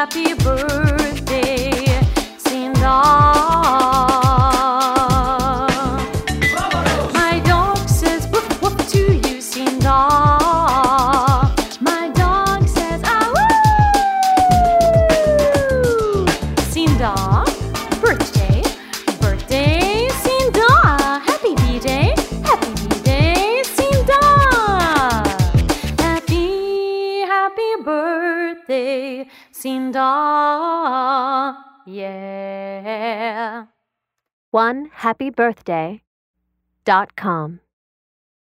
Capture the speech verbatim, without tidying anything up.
happy birthday, Sinda. My dog says woof woof to you, Sinda. My dog says ah woo. Sinda, birthday, birthday, Sinda. Happy B-day, happy B-day, Sinda. Happy, happy birthday, Sinda. Yeah. one happy birthday dot com